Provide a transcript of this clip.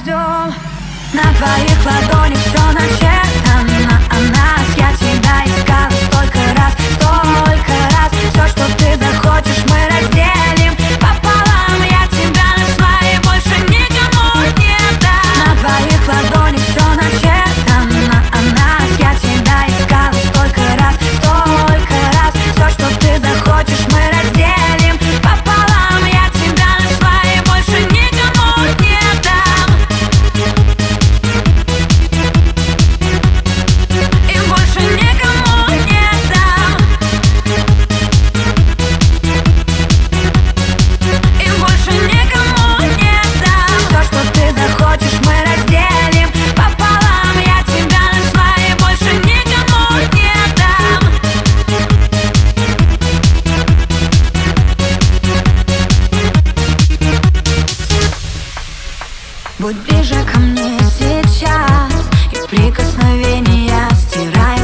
ждем. На твоих ладонях все начертано о нас. Я тебя искала столько раз. Все, что ты захочешь, мы разделим пополам. Я тебя нашла и больше никому не дам. На твоих ладонях все начертано о нас. Я тебя искала столько раз. Все, что ты захочешь, мы разделим пополам. Я тебя нашла и больше никому не дам. И больше никому не дам. И больше никому не дам. Все, что ты захочешь, мы разделим пополам. Я тебя нашла и больше никому не дам. Будь ближе ко мне сейчас, и прикосновения стирай